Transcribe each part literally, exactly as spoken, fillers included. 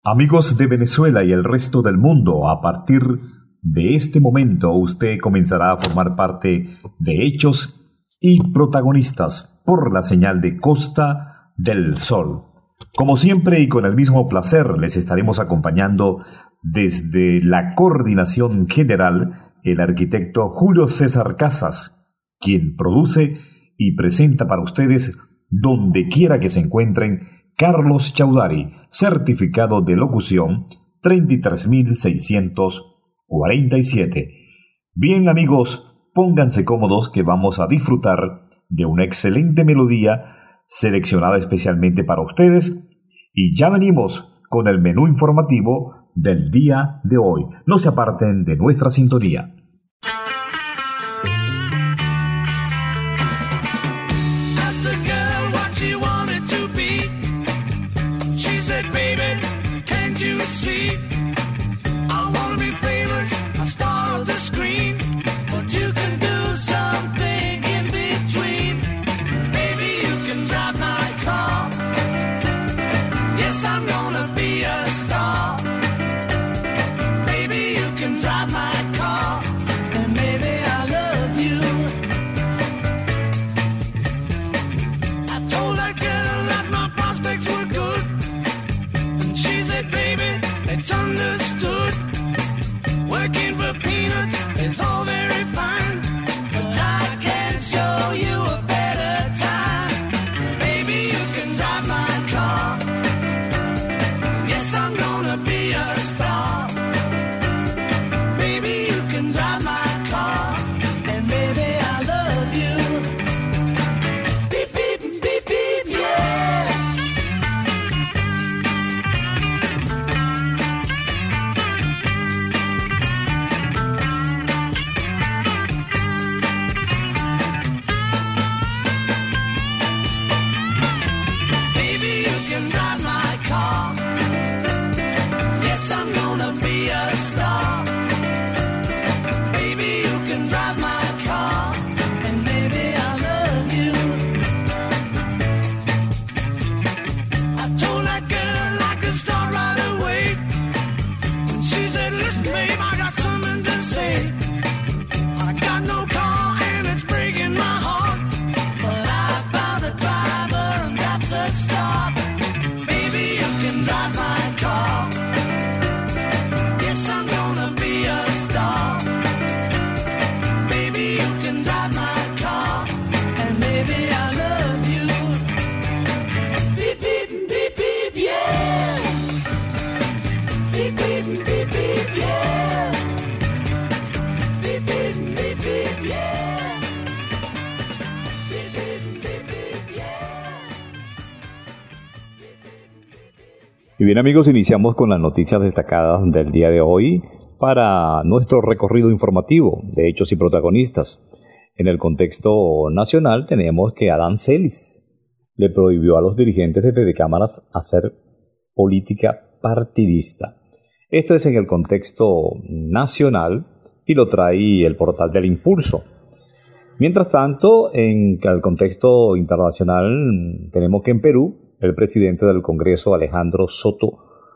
Amigos de Venezuela y el resto del mundo, a partir de este momento usted comenzará a formar parte de Hechos y Protagonistas por la señal de Costa del Sol. Como siempre y con el mismo placer, les estaremos acompañando desde la coordinación general el arquitecto Julio César Casas, quien produce y presenta para ustedes, donde quiera que se encuentren, Carlos Chaudhary, certificado de locución treinta y tres mil seiscientos cuarenta y siete. Bien, amigos, pónganse cómodos que vamos a disfrutar de una excelente melodía seleccionada especialmente para ustedes y ya venimos con el menú informativo del día de hoy. No se aparten de nuestra sintonía. Y bien, amigos, iniciamos con las noticias destacadas del día de hoy para nuestro recorrido informativo de hechos y protagonistas. En el contexto nacional tenemos que Adán Celis le prohibió a los dirigentes de Fedecámaras hacer política partidista. Esto es en el contexto nacional y lo trae el portal del Impulso. Mientras tanto, en el contexto internacional tenemos que en Perú el presidente del Congreso, Alejandro Soto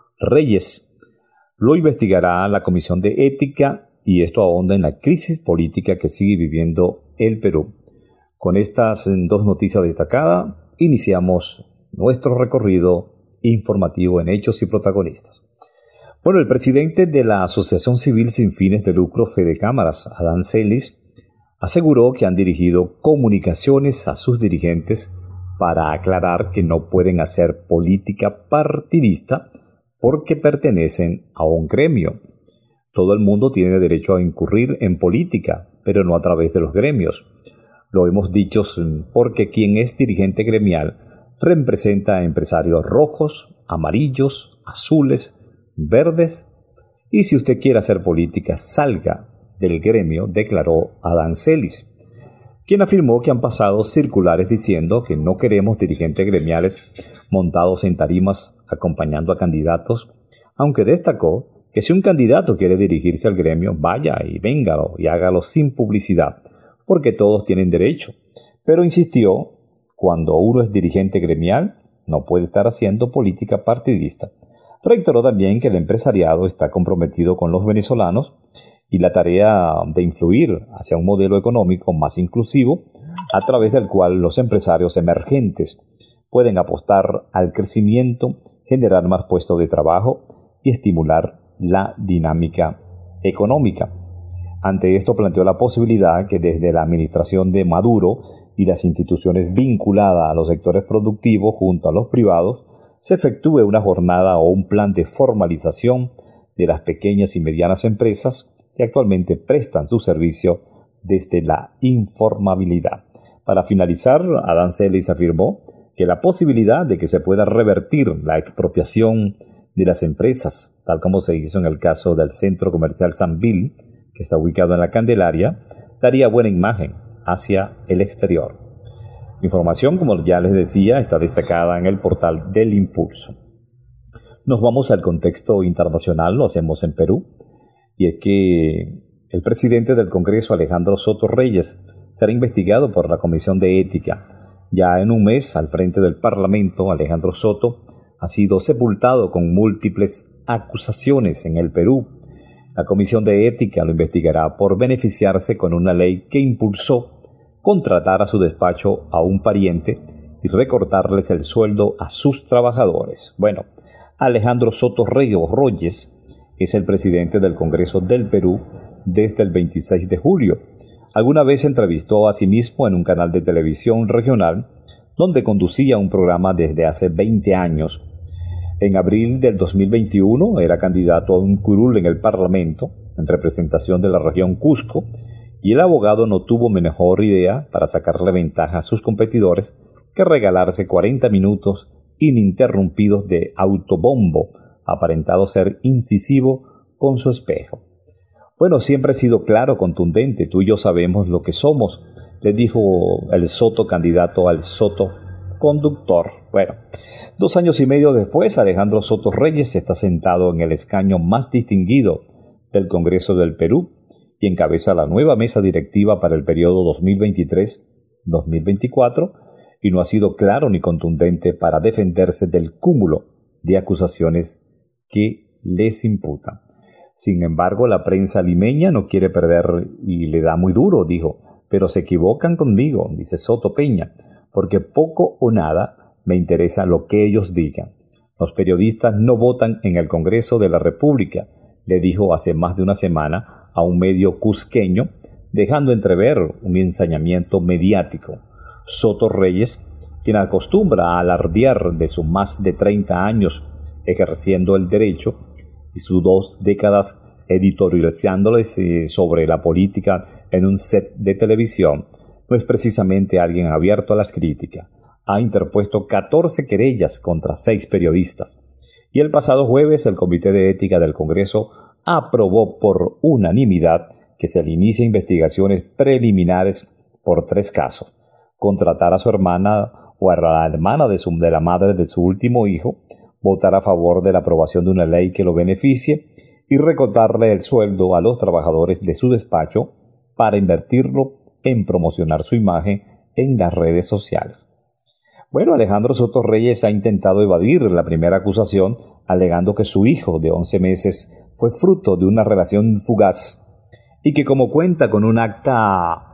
Reyes, lo investigará la Comisión de Ética y esto ahonda en la crisis política que sigue viviendo el Perú. Con estas dos noticias destacadas, iniciamos nuestro recorrido informativo en Hechos y Protagonistas. Bueno, el presidente de la Asociación Civil Sin Fines de Lucro Fedecámaras, Adán Celis, aseguró que han dirigido comunicaciones a sus dirigentes para aclarar que no pueden hacer política partidista porque pertenecen a un gremio. Todo el mundo tiene derecho a incurrir en política, pero no a través de los gremios. Lo hemos dicho porque quien es dirigente gremial representa a empresarios rojos, amarillos, azules, verdes, y si usted quiere hacer política, salga del gremio, declaró Adán Celis, quien afirmó que han pasado circulares diciendo que no queremos dirigentes gremiales montados en tarimas acompañando a candidatos, aunque destacó que si un candidato quiere dirigirse al gremio, vaya y véngalo y hágalo sin publicidad, porque todos tienen derecho. Pero insistió, cuando uno es dirigente gremial, no puede estar haciendo política partidista. Reiteró también que el empresariado está comprometido con los venezolanos y la tarea de influir hacia un modelo económico más inclusivo, a través del cual los empresarios emergentes pueden apostar al crecimiento, generar más puestos de trabajo y estimular la dinámica económica. Ante esto planteó la posibilidad que desde la administración de Maduro y las instituciones vinculadas a los sectores productivos junto a los privados se efectúe una jornada o un plan de formalización de las pequeñas y medianas empresas que actualmente prestan su servicio desde la informabilidad. Para finalizar, Adán Celis afirmó que la posibilidad de que se pueda revertir la expropiación de las empresas, tal como se hizo en el caso del Centro Comercial Sambil, que está ubicado en la Candelaria, daría buena imagen hacia el exterior. Información, como ya les decía, está destacada en el portal del Impulso. Nos vamos al contexto internacional, lo hacemos en Perú, y es que el presidente del Congreso, Alejandro Soto Reyes, será investigado por la Comisión de Ética. Ya en un mes, al frente del Parlamento, Alejandro Soto ha sido sepultado con múltiples acusaciones en el Perú. La Comisión de Ética lo investigará por beneficiarse con una ley que impulsó contratar a su despacho a un pariente y recortarles el sueldo a sus trabajadores. Bueno, Alejandro Soto Reyes es el presidente del Congreso del Perú desde el veintiséis de julio. Alguna vez se entrevistó a sí mismo en un canal de televisión regional donde conducía un programa desde hace veinte años. En abril del dos mil veintiuno era candidato a un curul en el Parlamento en representación de la región Cusco, y el abogado no tuvo mejor idea para sacarle ventaja a sus competidores que regalarse cuarenta minutos ininterrumpidos de autobombo, aparentado ser incisivo con su espejo. Bueno, siempre he sido claro, contundente, tú y yo sabemos lo que somos, le dijo el Soto candidato al Soto conductor. Bueno, dos años y medio después, Alejandro Soto Reyes está sentado en el escaño más distinguido del Congreso del Perú y encabeza la nueva mesa directiva para el periodo dos mil veintitrés dos mil veinticuatro, y no ha sido claro ni contundente para defenderse del cúmulo de acusaciones que les imputan. Sin embargo, la prensa limeña no quiere perder y le da muy duro, dijo, pero se equivocan conmigo, dice Soto Peña, porque poco o nada me interesa lo que ellos digan. Los periodistas no votan en el Congreso de la República, le dijo hace más de una semana a un medio cusqueño, dejando entrever un ensañamiento mediático. Soto Reyes, quien acostumbra a alardear de sus más de treinta años ejerciendo el derecho y sus dos décadas editorializándoles eh, sobre la política en un set de televisión, no es precisamente alguien abierto a las críticas. Ha interpuesto catorce querellas contra seis periodistas. Y el pasado jueves el Comité de Ética del Congreso aprobó por unanimidad que se le inicie investigaciones preliminares por tres casos: contratar a su hermana o a la hermana de, su, de la madre de su último hijo, votar a favor de la aprobación de una ley que lo beneficie y recortarle el sueldo a los trabajadores de su despacho para invertirlo en promocionar su imagen en las redes sociales. Bueno, Alejandro Soto Reyes ha intentado evadir la primera acusación, alegando que su hijo de once meses fue fruto de una relación fugaz y que, como cuenta con un acta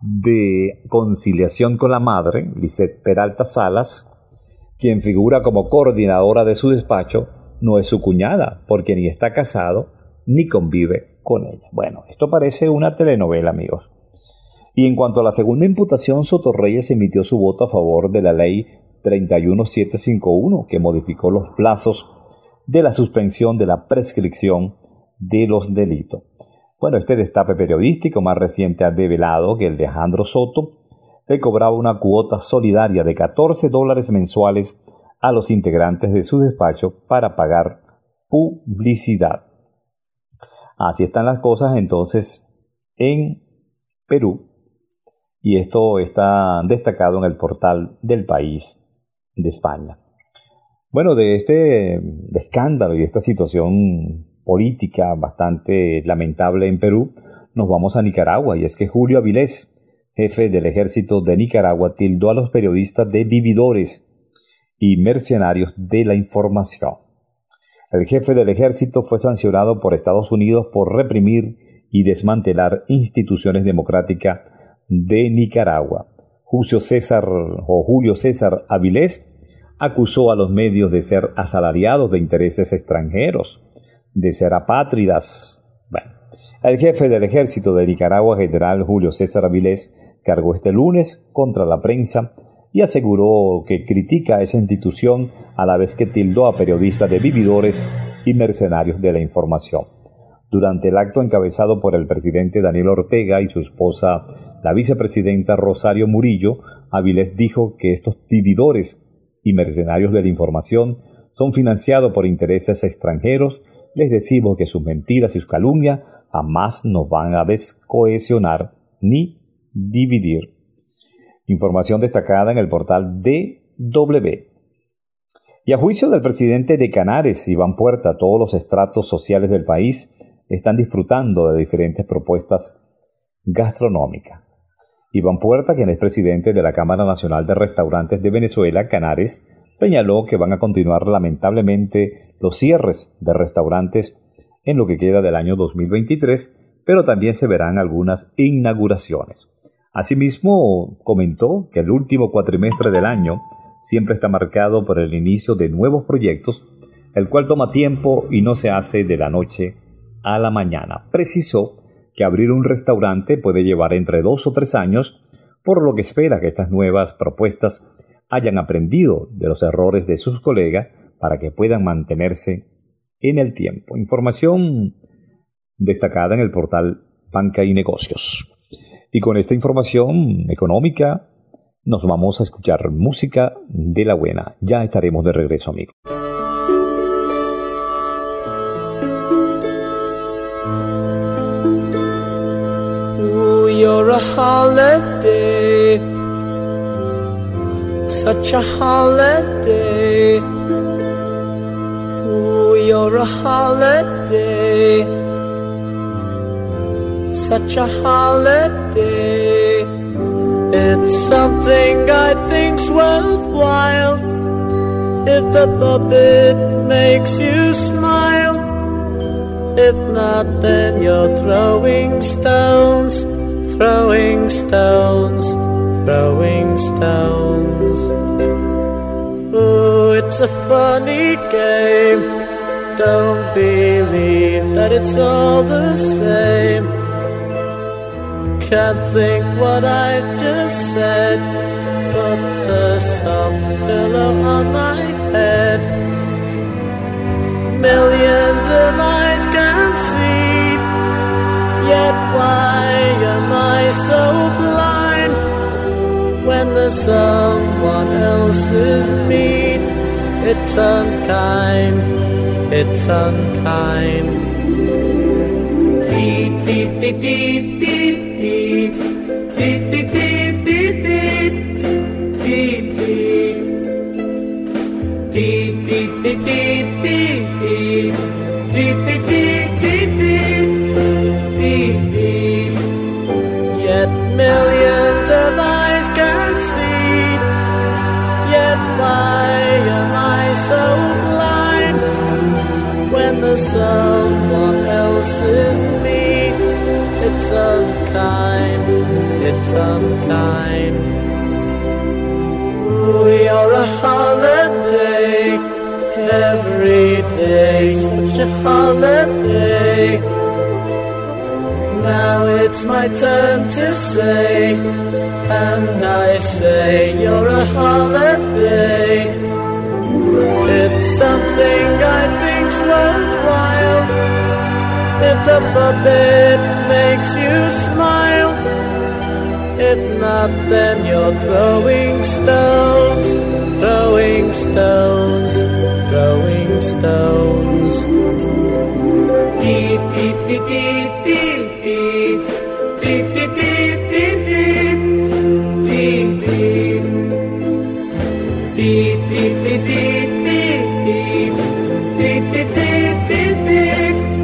de conciliación con la madre, Lisette Peralta Salas, quien figura como coordinadora de su despacho, no es su cuñada, porque ni está casado ni convive con ella. Bueno, esto parece una telenovela, amigos. Y en cuanto a la segunda imputación, Soto Reyes emitió su voto a favor de la ley treinta y uno mil setecientos cincuenta y uno, que modificó los plazos de la suspensión de la prescripción de los delitos. Bueno, este destape periodístico más reciente ha develado que el de Alejandro Soto le cobraba una cuota solidaria de catorce dólares mensuales a los integrantes de su despacho para pagar publicidad. Así están las cosas entonces en Perú, y esto está destacado en el portal del País de España. Bueno, de este de escándalo y de esta situación política bastante lamentable en Perú, nos vamos a Nicaragua, y es que Julio Avilés, jefe del ejército de Nicaragua, tildó a los periodistas de vividores y mercenarios de la información. El jefe del ejército fue sancionado por Estados Unidos por reprimir y desmantelar instituciones democráticas de Nicaragua. Julio César o Julio César Avilés acusó a los medios de ser asalariados de intereses extranjeros, de ser apátridas. Bueno, el jefe del ejército de Nicaragua, general Julio César Avilés, cargó este lunes contra la prensa y aseguró que critica a esa institución a la vez que tildó a periodistas de vividores y mercenarios de la información. Durante el acto encabezado por el presidente Daniel Ortega y su esposa, la vicepresidenta Rosario Murillo, Avilés dijo que estos vividores y mercenarios de la información son financiados por intereses extranjeros. Les decimos que sus mentiras y sus calumnias jamás nos van a descohesionar ni dividir. Información destacada en el portal D W. Y a juicio del presidente de Canares, Iván Puerta, todos los estratos sociales del país están disfrutando de diferentes propuestas gastronómicas. Iván Puerta, quien es presidente de la Cámara Nacional de Restaurantes de Venezuela, Canares, señaló que van a continuar lamentablemente los cierres de restaurantes en lo que queda del año dos mil veintitrés, pero también se verán algunas inauguraciones. Asimismo, comentó que el último cuatrimestre del año siempre está marcado por el inicio de nuevos proyectos, el cual toma tiempo y no se hace de la noche a la mañana. Precisó que abrir un restaurante puede llevar entre dos o tres años, por lo que espera que estas nuevas propuestas hayan aprendido de los errores de sus colegas para que puedan mantenerse en el tiempo. Información destacada en el portal Banca y Negocios. Y con esta información económica nos vamos a escuchar música de la buena. Ya estaremos de regreso, amigos. Ooh, you're a holiday, such a holiday. Ooh, you're a holiday, such a holiday. It's something I think's worthwhile. If the puppet makes you smile, if not, then you're throwing stones, throwing stones, throwing stones. Oh, it's a funny game. Don't believe that it's all the same. Can't think what I just said. Put the soft pillow on my head. Millions of eyes can see, yet why am I so blind? When there's someone else's mean, it's unkind, it's unkind. Dee dee dee dee dee dee dee dee dee dee dee dee dee dee dee. Yet millions of eyes can see, yet why am I so blind? When there's someone else's me, it's unkind, it's unkind. We are a holiday, every day such a holiday. Now it's my turn to say, and I say you're a holiday. It's something I think's worthwhile. If the puppet makes you smile, if not, then you're throwing stones, throwing stones, throwing stones. Dee dee dee dee dee dee dee dee dee dee dee dee dee dee dee.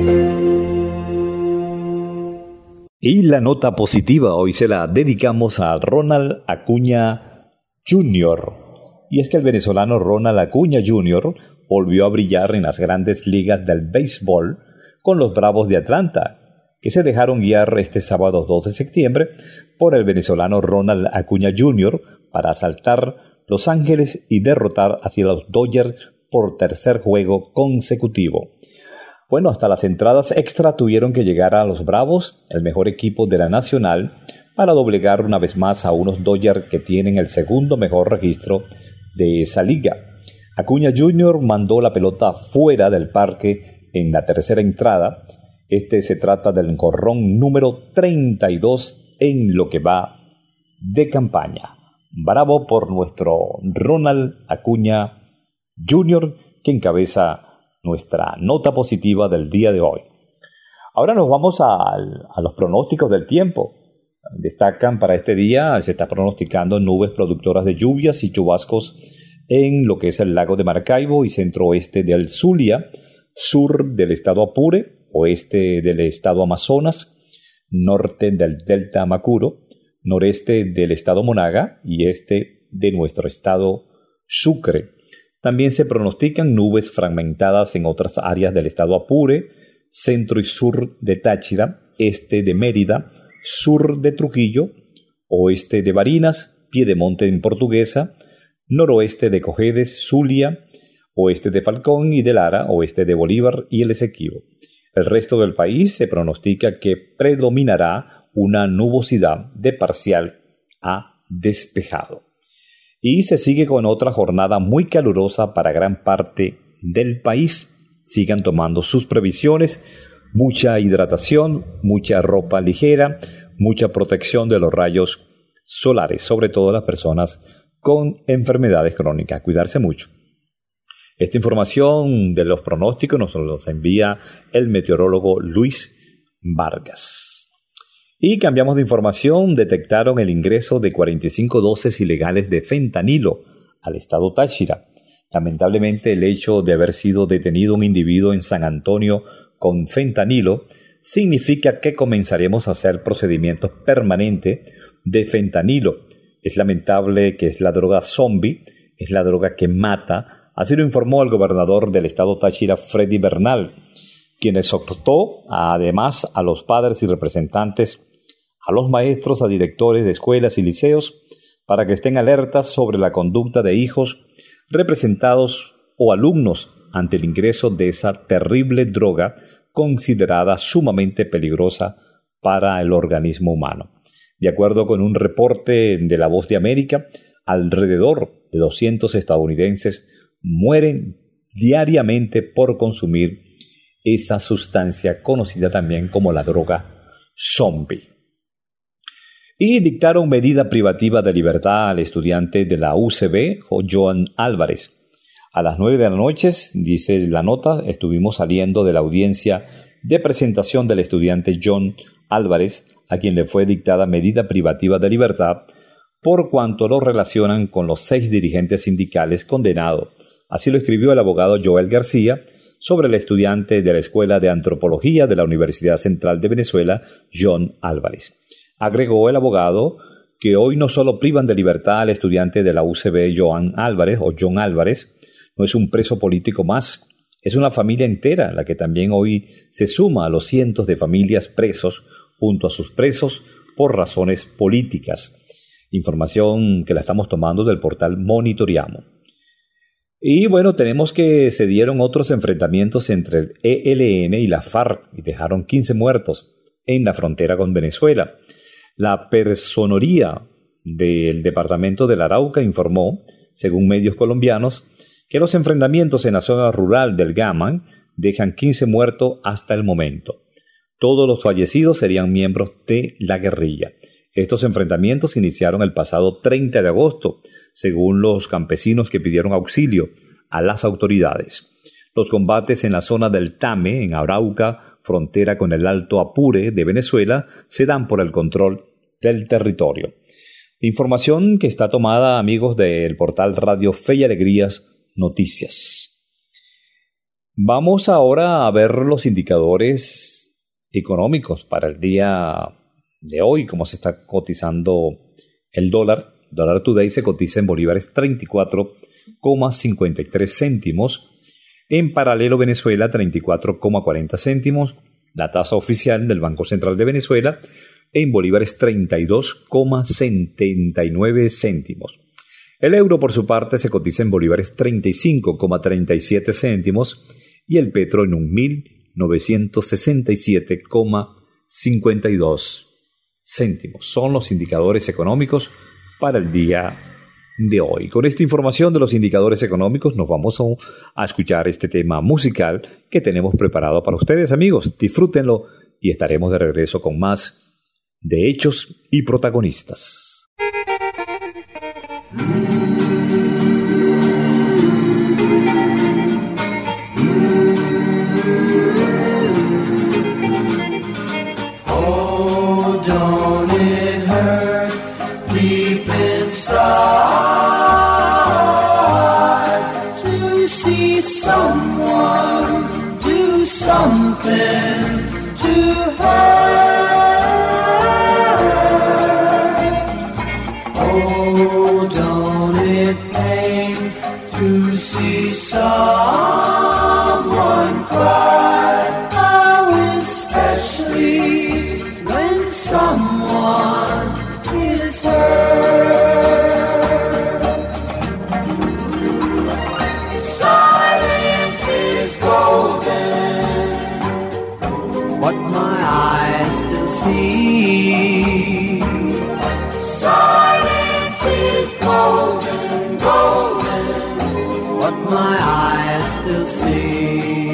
Y la nota positiva hoy se la dedicamos a Ronald Acuña junior Y es que el venezolano Ronald Acuña junior volvió a brillar en las grandes ligas del béisbol con los Bravos de Atlanta, que se dejaron guiar este sábado dos de septiembre por el venezolano Ronald Acuña junior para asaltar Los Ángeles y derrotar hacia los Dodgers por tercer juego consecutivo. Bueno, hasta las entradas extra tuvieron que llegar a los Bravos, el mejor equipo de la Nacional, para doblegar una vez más a unos Dodgers que tienen el segundo mejor registro de esa liga. Acuña junior mandó la pelota fuera del parque en la tercera entrada. Este se trata del jonrón número treinta y dos en lo que va de campaña. Bravo por nuestro Ronald Acuña junior, que encabeza nuestra nota positiva del día de hoy. Ahora nos vamos a, a los pronósticos del tiempo. Destacan para este día, se está pronosticando nubes productoras de lluvias y chubascos en lo que es el lago de Maracaibo y centro-oeste del Zulia, sur del estado Apure, oeste del estado Amazonas, norte del delta Macuro, noreste del estado Monaga y este de nuestro estado Sucre. También se pronostican nubes fragmentadas en otras áreas del estado Apure, centro y sur de Táchira, este de Mérida, sur de Trujillo, oeste de Barinas, Piedemonte en Portuguesa, noroeste de Cojedes, Zulia, oeste de Falcón y de Lara, oeste de Bolívar y el Esequibo. El resto del país se pronostica que predominará una nubosidad de parcial a despejado. Y se sigue con otra jornada muy calurosa para gran parte del país. Sigan tomando sus previsiones, mucha hidratación, mucha ropa ligera, mucha protección de los rayos solares, sobre todo las personas con enfermedades crónicas. Cuidarse mucho. Esta información de los pronósticos nos los envía el meteorólogo Luis Vargas. Y cambiamos de información, detectaron el ingreso de cuarenta y cinco dosis ilegales de fentanilo al estado Táchira. Lamentablemente, el hecho de haber sido detenido un individuo en San Antonio con fentanilo significa que comenzaremos a hacer procedimientos permanentes de fentanilo. Es lamentable que es la droga zombie, es la droga que mata. Así lo informó el gobernador del estado Táchira, Freddy Bernal, quien exhortó además a los padres y representantes, a los maestros, a directores de escuelas y liceos, para que estén alertas sobre la conducta de hijos representados o alumnos ante el ingreso de esa terrible droga considerada sumamente peligrosa para el organismo humano. De acuerdo con un reporte de La Voz de América, alrededor de doscientos estadounidenses mueren diariamente por consumir esa sustancia conocida también como la droga zombie. Y dictaron medida privativa de libertad al estudiante de la U C B, Joan Álvarez. A las nueve de la noche, dice la nota, estuvimos saliendo de la audiencia de presentación del estudiante John Álvarez, a quien le fue dictada medida privativa de libertad por cuanto lo relacionan con los seis dirigentes sindicales condenados. Así lo escribió el abogado Joel García sobre el estudiante de la Escuela de Antropología de la Universidad Central de Venezuela, John Álvarez. Agregó el abogado que hoy no solo privan de libertad al estudiante de la U C B, Joan Álvarez o John Álvarez, no es un preso político más, es una familia entera la que también hoy se suma a los cientos de familias presos junto a sus presos por razones políticas. Información que la estamos tomando del portal Monitoreamos. Y bueno, tenemos que se dieron otros enfrentamientos entre el E L N y la FARC y dejaron quince muertos en la frontera con Venezuela. La Personería del Departamento del Arauca informó, según medios colombianos, que los enfrentamientos en la zona rural del Gaman dejan quince muertos hasta el momento. Todos los fallecidos serían miembros de la guerrilla. Estos enfrentamientos iniciaron el pasado treinta de agosto, según los campesinos que pidieron auxilio a las autoridades. Los combates en la zona del Tame, en Arauca, frontera con el Alto Apure de Venezuela, se dan por el control del territorio. Información que está tomada, amigos, del portal Radio Fe y Alegrías Noticias. Vamos ahora a ver los indicadores económicos para el día de hoy, cómo se está cotizando el dólar. Dólar Today se cotiza en bolívares treinta y cuatro coma cincuenta y tres céntimos En paralelo, Venezuela, treinta y cuatro coma cuarenta céntimos. La tasa oficial del Banco Central de Venezuela en bolívares treinta y dos coma setenta y nueve céntimos. El euro, por su parte, se cotiza en bolívares treinta y cinco coma treinta y siete céntimos y el petro en un mil novecientos sesenta y siete coma cincuenta y dos céntimos. Son los indicadores económicos para el día de hoy. Con esta información de los indicadores económicos nos vamos a, a escuchar este tema musical que tenemos preparado para ustedes, amigos. Disfrútenlo y estaremos de regreso con más de hechos y protagonistas. Oh, don't it hurt deep inside to see someone do something to her? Oh, don't it pain to see someone cry? How especially when someone is hurt. Silence is golden, what my eyes still see. Silence is golden, golden, what my eyes still see.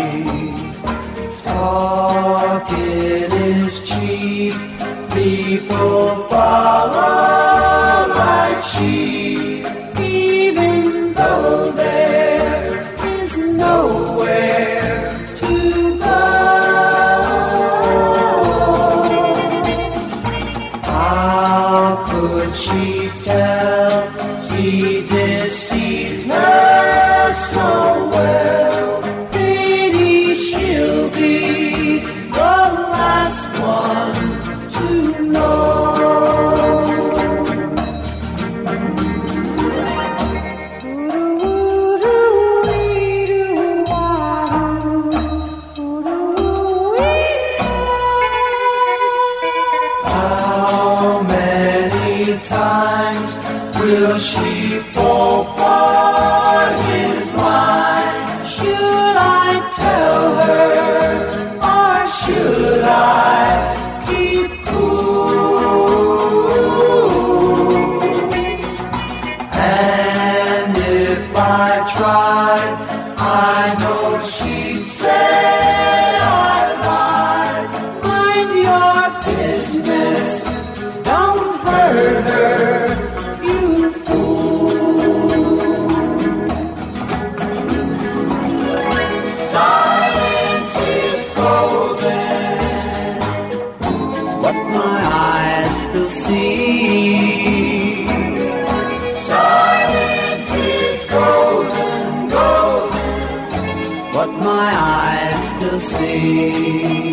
Talking is cheap, people follow like sheep, even though there is nowhere to go. How could she tell she deceived her so well? Pity she'll be the last one to know. How many times will she fall for his line? Should I tell her or should I keep cool? And if I tried, I know she'd say I lied. Mind your business, don't hurt her, you fool. Silence is golden, what my eyes still see. Silence is golden, golden, what my eyes still see.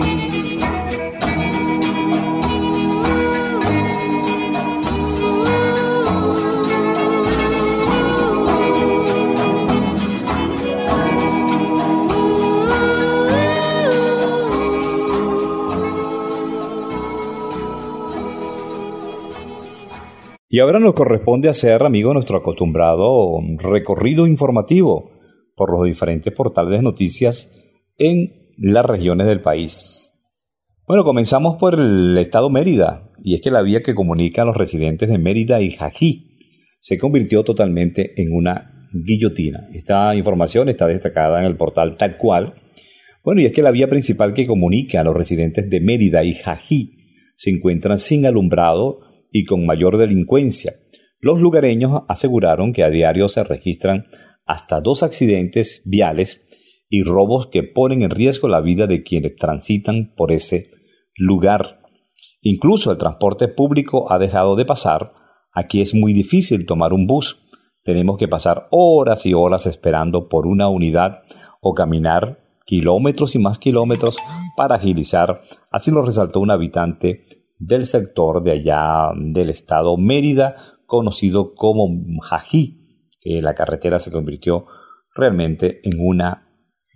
Y ahora nos corresponde hacer, amigo, nuestro acostumbrado recorrido informativo por los diferentes portales de noticias en las regiones del país. Bueno, comenzamos por el estado Mérida, y es que la vía que comunica a los residentes de Mérida y Jají se convirtió totalmente en una guillotina. Esta información está destacada en el portal Tal Cual. Bueno, y es que la vía principal que comunica a los residentes de Mérida y Jají se encuentra sin alumbrado y con mayor delincuencia. Los lugareños aseguraron que a diario se registran hasta dos accidentes viales y robos que ponen en riesgo la vida de quienes transitan por ese lugar. Incluso el transporte público ha dejado de pasar. Aquí es muy difícil tomar un bus. Tenemos que pasar horas y horas esperando por una unidad o caminar kilómetros y más kilómetros para agilizar. Así lo resaltó un habitante del sector de allá del estado Mérida, conocido como Jají, que la carretera se convirtió realmente en una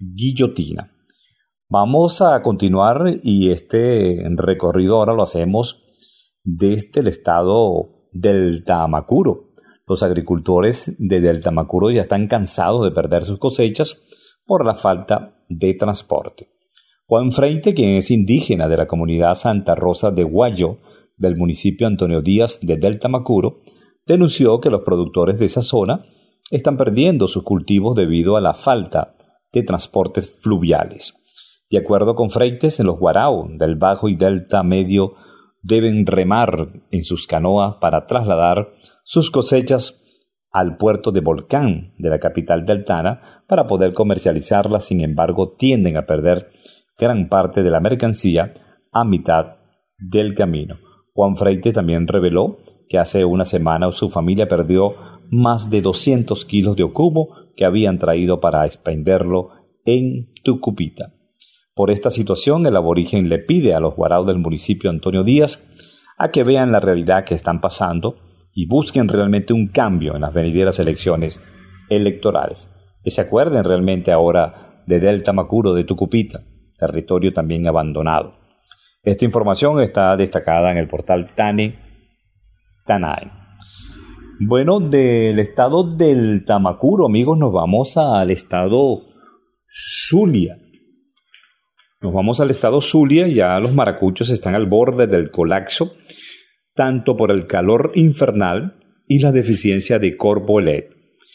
guillotina. Vamos a continuar y este recorrido ahora lo hacemos desde el estado del Tamacuro. Los agricultores de Del Tamacuro ya están cansados de perder sus cosechas por la falta de transporte. Juan Freite, quien es indígena de la comunidad Santa Rosa de Guayo, del municipio Antonio Díaz de Del Tamacuro, denunció que los productores de esa zona están perdiendo sus cultivos debido a la falta de transportes fluviales. De acuerdo con Freites, en los Guarao del Bajo y Delta Medio deben remar en sus canoas para trasladar sus cosechas al puerto de Volcán de la capital deltana para poder comercializarlas. Sin embargo, tienden a perder gran parte de la mercancía a mitad del camino. Juan Freite también reveló que hace una semana su familia perdió más de doscientos kilos de ocumo que habían traído para expenderlo en Tucupita. Por esta situación, el aborigen le pide a los guaraos del municipio Antonio Díaz a que vean la realidad que están pasando y busquen realmente un cambio en las venideras elecciones electorales. Que se acuerden realmente ahora de Del Tamacuro de Tucupita, territorio también abandonado. Esta información está destacada en el portal Tane Tanae. Bueno, del estado del Tamacuro, amigos, nos vamos al estado Zulia. Nos vamos al estado Zulia, ya los maracuchos están al borde del colapso, tanto por el calor infernal y la deficiencia de Corpo L E D.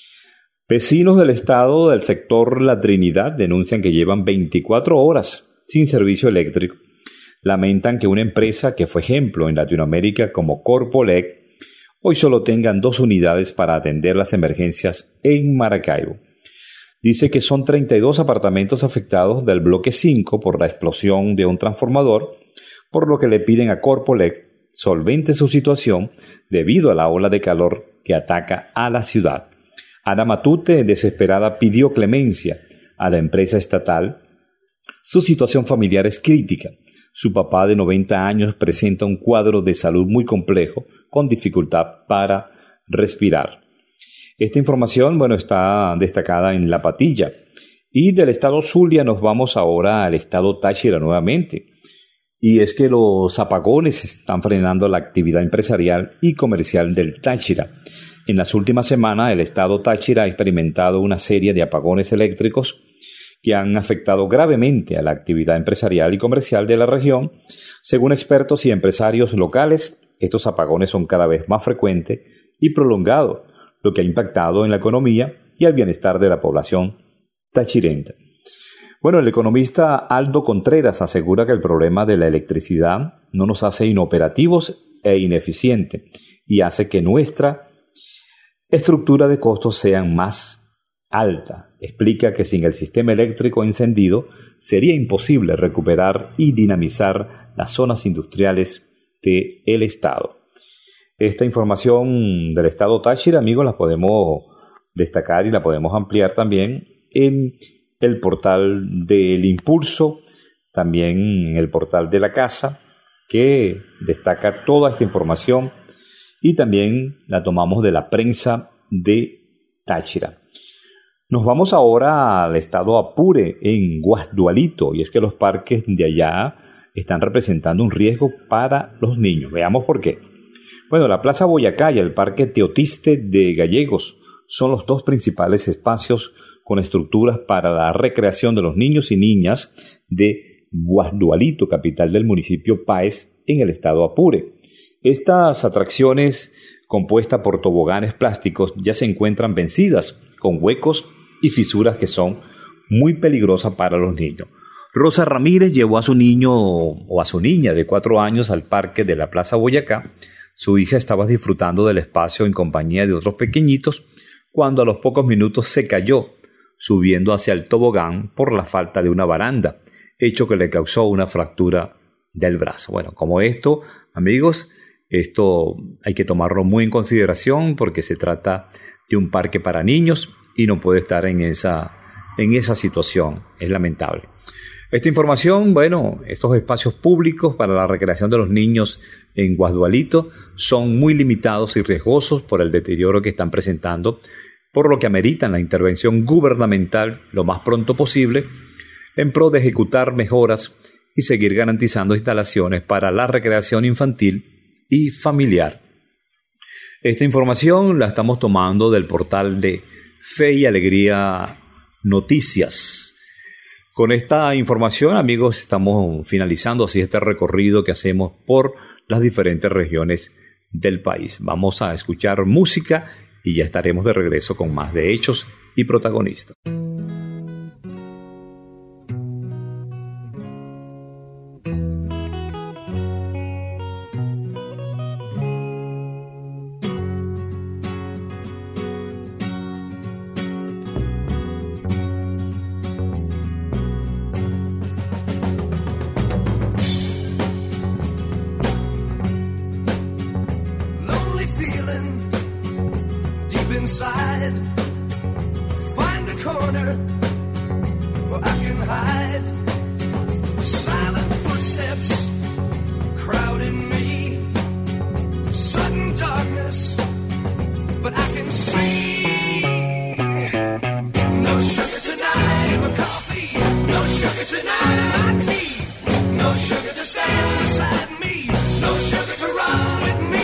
Vecinos del estado del sector La Trinidad denuncian que llevan veinticuatro horas sin servicio eléctrico. Lamentan que una empresa que fue ejemplo en Latinoamérica como Corpo L E D hoy solo tengan dos unidades para atender las emergencias en Maracaibo. Dice que son treinta y dos apartamentos afectados del bloque cinco por la explosión de un transformador, por lo que le piden a Corpo L E D solvente su situación debido a la ola de calor que ataca a la ciudad. Ana Matute, desesperada, pidió clemencia a la empresa estatal. Su situación familiar es crítica. Su papá de noventa años presenta un cuadro de salud muy complejo, con dificultad para respirar. Esta información, bueno, está destacada en La Patilla. Y del estado Zulia nos vamos ahora al estado Táchira nuevamente. Y es que los apagones están frenando la actividad empresarial y comercial del Táchira. En las últimas semanas, el estado Táchira ha experimentado una serie de apagones eléctricos que han afectado gravemente a la actividad empresarial y comercial de la región. Según expertos y empresarios locales, estos apagones son cada vez más frecuentes y prolongados, lo que ha impactado en la economía y el bienestar de la población tachirense. Bueno, el economista Aldo Contreras asegura que el problema de la electricidad no nos hace inoperativos e ineficientes y hace que nuestra estructura de costos sea más alta. Explica que sin el sistema eléctrico encendido sería imposible recuperar y dinamizar las zonas industriales del estado. Esta información del estado Táchira, amigos, la podemos destacar y la podemos ampliar también en el portal del Impulso, también en el portal de la Casa, que destaca toda esta información y también la tomamos de la prensa de Táchira. Nos vamos ahora al estado Apure, en Guasdualito, y es que los parques de allá están representando un riesgo para los niños. Veamos por qué. Bueno, la Plaza Boyacá y el Parque Teotiste de Gallegos son los dos principales espacios con estructuras para la recreación de los niños y niñas de Guasdualito, capital del municipio Páez, en el estado Apure. Estas atracciones, compuestas por toboganes plásticos, ya se encuentran vencidas, con huecos y fisuras que son muy peligrosas para los niños. Rosa Ramírez llevó a su niño o a su niña de cuatro años al parque de la Plaza Boyacá. Su hija estaba disfrutando del espacio en compañía de otros pequeñitos cuando a los pocos minutos se cayó, subiendo hacia el tobogán por la falta de una baranda, hecho que le causó una fractura del brazo. Bueno, como esto, amigos, esto hay que tomarlo muy en consideración porque se trata de un parque para niños y no puede estar en esa, en esa situación. Es lamentable. Esta información, bueno, estos espacios públicos para la recreación de los niños en Guasdualito son muy limitados y riesgosos por el deterioro que están presentando por lo que ameritan la intervención gubernamental lo más pronto posible en pro de ejecutar mejoras y seguir garantizando instalaciones para la recreación infantil y familiar. Esta información la estamos tomando del portal de Fe y Alegría Noticias. Con esta información, amigos, estamos finalizando así este recorrido que hacemos por las diferentes regiones del país. Vamos a escuchar música y ya estaremos de regreso con más de Hechos y Protagonistas. Inside, find a corner where I can hide. Silent footsteps crowding me, sudden darkness, but I can see. No sugar tonight in my coffee, no sugar tonight in my tea, no sugar to stand beside me, no sugar to run with me.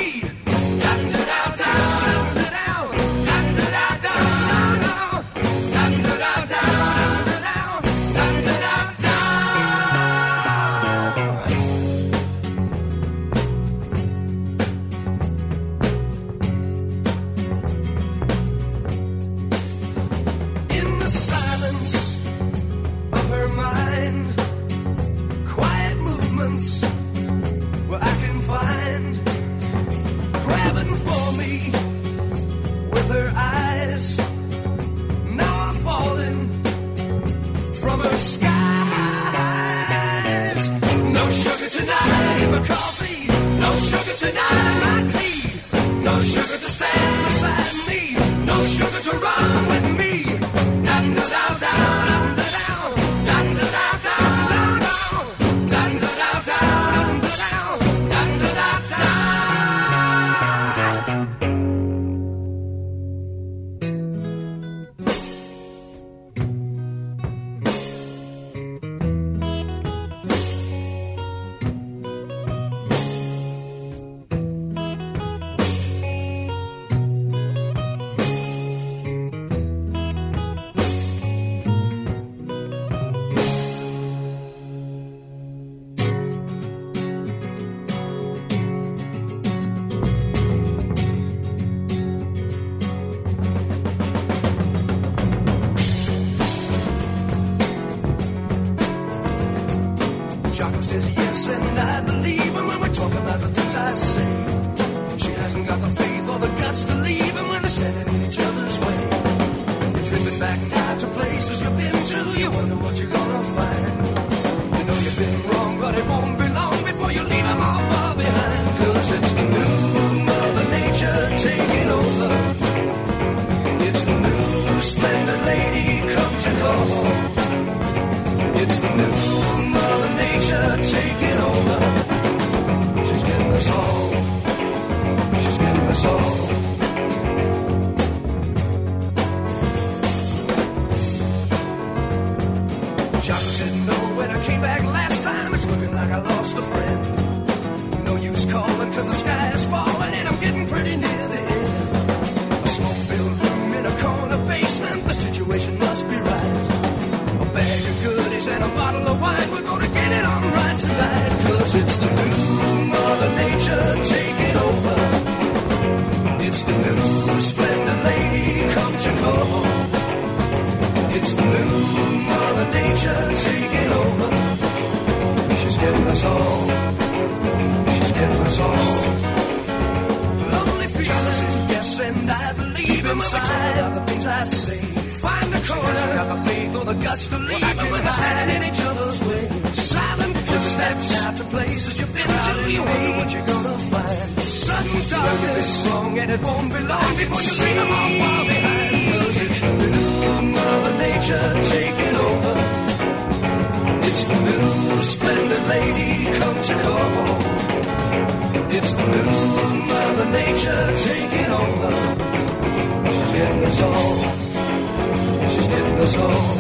It's the new Mother Nature taking over. She's She's getting us all. She's getting us all.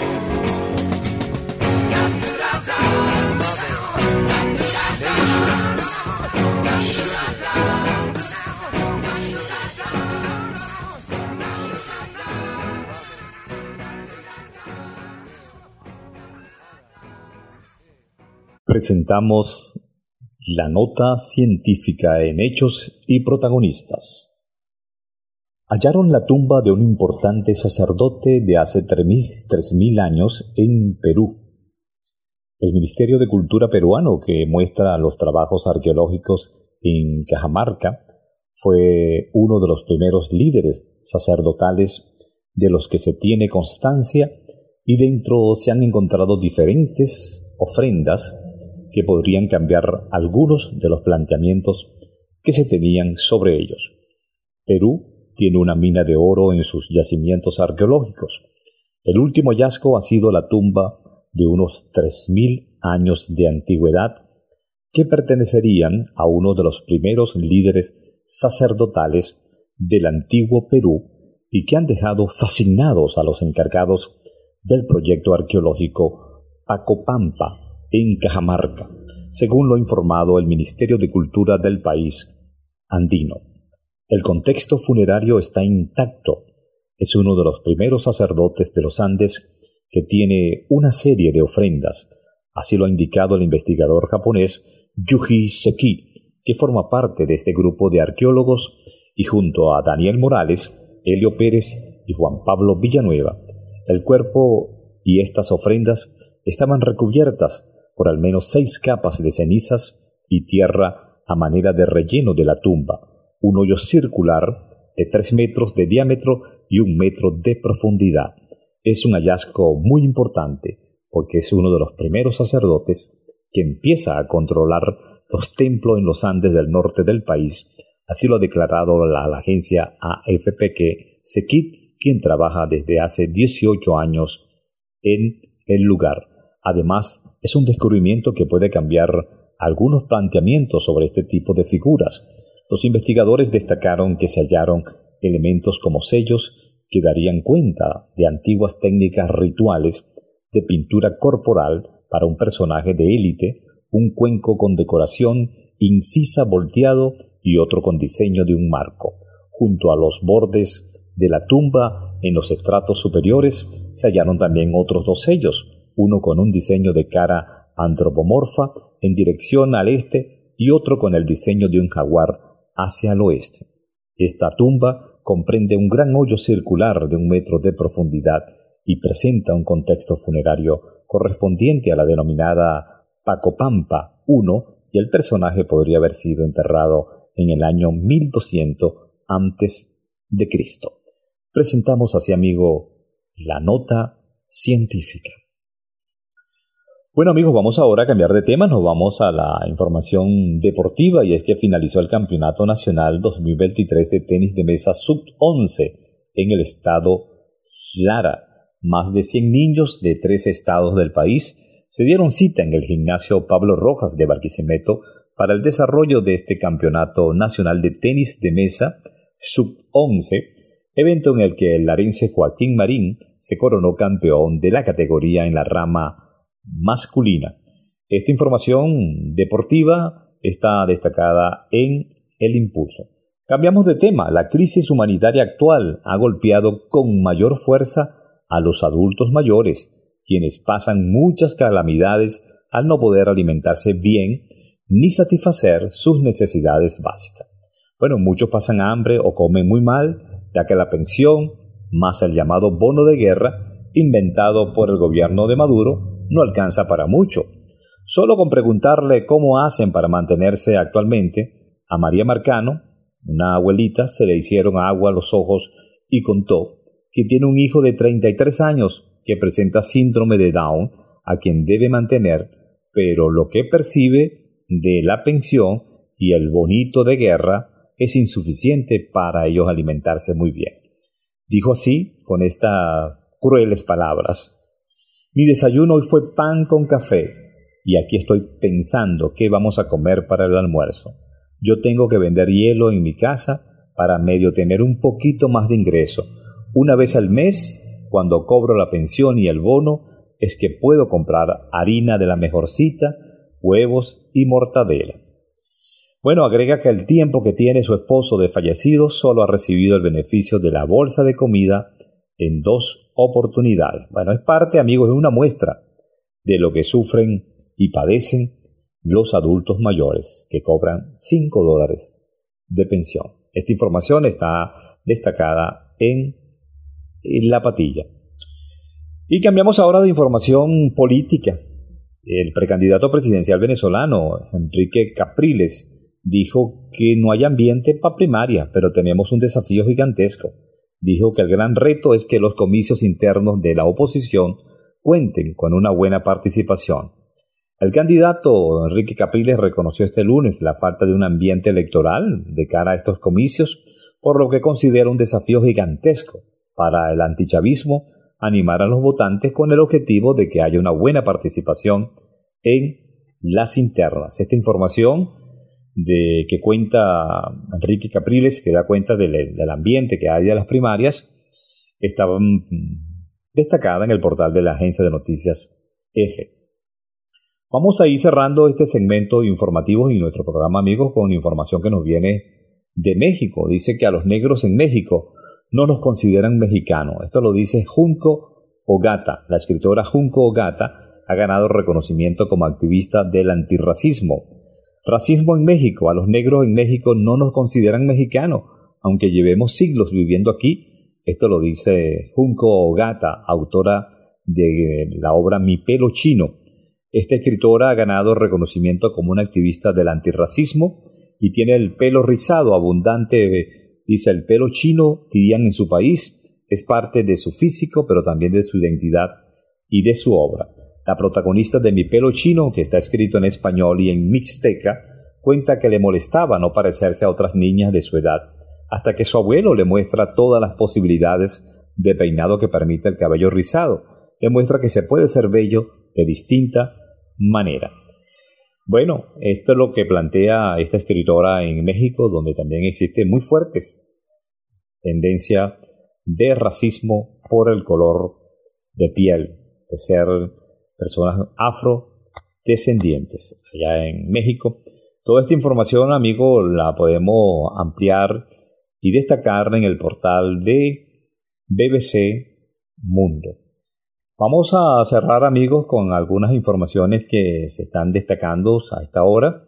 Presentamos la nota científica en hechos y protagonistas. Hallaron la tumba de un importante sacerdote de hace tres mil años en Perú. El Ministerio de Cultura peruano, que muestra los trabajos arqueológicos en Cajamarca, fue uno de los primeros líderes sacerdotales de los que se tiene constancia, y dentro se han encontrado diferentes ofrendas que podrían cambiar algunos de los planteamientos que se tenían sobre ellos. Perú tiene una mina de oro en sus yacimientos arqueológicos. El último hallazgo ha sido la tumba de unos tres mil años de antigüedad que pertenecerían a uno de los primeros líderes sacerdotales del antiguo Perú y que han dejado fascinados a los encargados del proyecto arqueológico Pacopampa en Cajamarca, según lo ha informado el Ministerio de Cultura del país andino. El contexto funerario está intacto. Es uno de los primeros sacerdotes de los Andes que tiene una serie de ofrendas. Así lo ha indicado el investigador japonés Yuji Seki, que forma parte de este grupo de arqueólogos, y junto a Daniel Morales, Helio Pérez y Juan Pablo Villanueva, el cuerpo y estas ofrendas estaban recubiertas por al menos seis capas de cenizas y tierra a manera de relleno de la tumba, un hoyo circular de tres metros de diámetro y un metro de profundidad. Es un hallazgo muy importante porque es uno de los primeros sacerdotes que empieza a controlar los templos en los Andes del norte del país. Así lo ha declarado la, la agencia A F P que Sekit, quien trabaja desde hace dieciocho años en el lugar. Además, es un descubrimiento que puede cambiar algunos planteamientos sobre este tipo de figuras. Los investigadores destacaron que se hallaron elementos como sellos que darían cuenta de antiguas técnicas rituales de pintura corporal para un personaje de élite, un cuenco con decoración incisa volteado y otro con diseño de un marco. Junto a los bordes de la tumba, en los estratos superiores, se hallaron también otros dos sellos, uno con un diseño de cara antropomorfa en dirección al este y otro con el diseño de un jaguar hacia el oeste. Esta tumba comprende un gran hoyo circular de un metro de profundidad y presenta un contexto funerario correspondiente a la denominada Pacopampa I, y el personaje podría haber sido enterrado en el año mil doscientos antes de Cristo. Presentamos así, amigo, la nota científica. Bueno, amigos, vamos ahora a cambiar de tema, nos vamos a la información deportiva, y es que finalizó el Campeonato Nacional dos mil veintitrés de tenis de mesa sub once en el estado Lara. Más de cien niños de tres estados del país se dieron cita en el gimnasio Pablo Rojas de Barquisimeto para el desarrollo de este Campeonato Nacional de Tenis de Mesa sub once, evento en el que el larense Joaquín Marín se coronó campeón de la categoría en la rama masculina. Esta información deportiva está destacada en El Impulso. Cambiamos de tema. La crisis humanitaria actual ha golpeado con mayor fuerza a los adultos mayores, quienes pasan muchas calamidades al no poder alimentarse bien ni satisfacer sus necesidades básicas. Bueno, muchos pasan hambre o comen muy mal, ya que la pensión, más el llamado bono de guerra, inventado por el gobierno de Maduro, no alcanza para mucho. Solo con preguntarle cómo hacen para mantenerse actualmente, a María Marcano, una abuelita, se le hicieron agua a los ojos y contó que tiene un hijo de treinta y tres años que presenta síndrome de Down, a quien debe mantener, pero lo que percibe de la pensión y el bonito de guerra es insuficiente para ellos alimentarse muy bien. Dijo así, con estas crueles palabras: mi desayuno hoy fue pan con café, y aquí estoy pensando qué vamos a comer para el almuerzo. Yo tengo que vender hielo en mi casa para medio tener un poquito más de ingreso. Una vez al mes, cuando cobro la pensión y el bono, es que puedo comprar harina de la mejorcita, huevos y mortadela. Bueno, agrega que el tiempo que tiene su esposo de fallecido solo ha recibido el beneficio de la bolsa de comida en dos oportunidades. Bueno, es parte, amigos, de una muestra de lo que sufren y padecen los adultos mayores que cobran cinco dólares de pensión. Esta información está destacada en, en La Patilla. Y cambiamos ahora de información política. El precandidato presidencial venezolano, Enrique Capriles, dijo que no hay ambiente para primaria, pero tenemos un desafío gigantesco. Dijo que el gran reto es que los comicios internos de la oposición cuenten con una buena participación. El candidato Enrique Capriles reconoció este lunes la falta de un ambiente electoral de cara a estos comicios, por lo que considera un desafío gigantesco para el antichavismo animar a los votantes con el objetivo de que haya una buena participación en las internas. Esta información de que cuenta Enrique Capriles, que da cuenta del, del ambiente que hay de las primarias, estaba destacada en el portal de la agencia de noticias EFE. Vamos a ir cerrando este segmento informativo y nuestro programa, amigos, con información que nos viene de México. Dice que a los negros en México no nos consideran mexicanos. Esto lo dice Junco Ogata. La escritora Junco Ogata ha ganado reconocimiento como activista del antirracismo. Racismo en México. A los negros en México no nos consideran mexicanos, aunque llevemos siglos viviendo aquí. Esto lo dice Junco Ogata, autora de la obra Mi pelo chino. Esta escritora ha ganado reconocimiento como una activista del antirracismo y tiene el pelo rizado, abundante. Dice, el pelo chino, dirían en su país, es parte de su físico, pero también de su identidad y de su obra. La protagonista de Mi pelo chino, que está escrito en español y en mixteca, cuenta que le molestaba no parecerse a otras niñas de su edad, hasta que su abuelo le muestra todas las posibilidades de peinado que permite el cabello rizado. Le muestra que se puede ser bello de distinta manera. Bueno, esto es lo que plantea esta escritora en México, donde también existe muy fuertes tendencia de racismo por el color de piel, de ser personas afrodescendientes allá en México. Toda esta información, amigo, la podemos ampliar y destacar en el portal de B B C Mundo. Vamos a cerrar, amigos, con algunas informaciones que se están destacando a esta hora.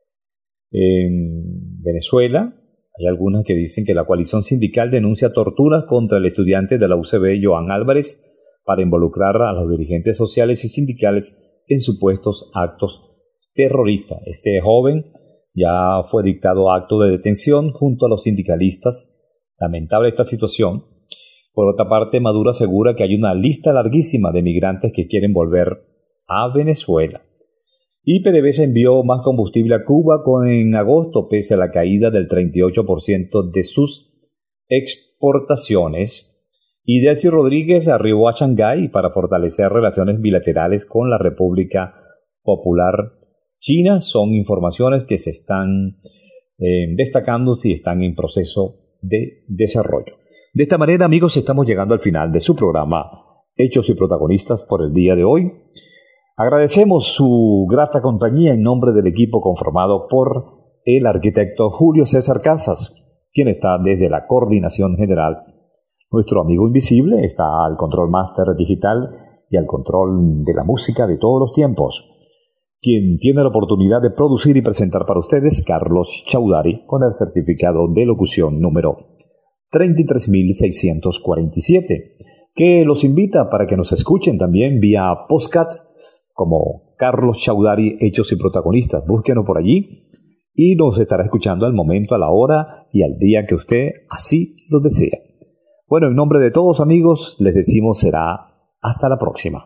En Venezuela hay algunas que dicen que la coalición sindical denuncia torturas contra el estudiante de la U C B, Joan Álvarez, para involucrar a los dirigentes sociales y sindicales en supuestos actos terroristas. Este joven ya fue dictado acto de detención junto a los sindicalistas. Lamentable esta situación. Por otra parte, Maduro asegura que hay una lista larguísima de migrantes que quieren volver a Venezuela. Y PDVSA envió más combustible a Cuba con, en agosto, pese a la caída del treinta y ocho por ciento de sus exportaciones. Y Delcy Rodríguez arribó a Shanghái para fortalecer relaciones bilaterales con la República Popular China. Son informaciones que se están eh, destacando y están en proceso de desarrollo. De esta manera, amigos, estamos llegando al final de su programa Hechos y Protagonistas por el día de hoy. Agradecemos su grata compañía en nombre del equipo conformado por el arquitecto Julio César Casas, quien está desde la coordinación general. Nuestro amigo invisible está al control máster digital y al control de la música de todos los tiempos. Quien tiene la oportunidad de producir y presentar para ustedes, Carlos Chaudhary, con el certificado de locución número treinta y tres mil seiscientos cuarenta y siete, que los invita para que nos escuchen también vía podcast como Carlos Chaudhary, Hechos y Protagonistas. Búsquenos por allí y nos estará escuchando al momento, a la hora y al día que usted así lo desea. Bueno, en nombre de todos, amigos, les decimos será hasta la próxima.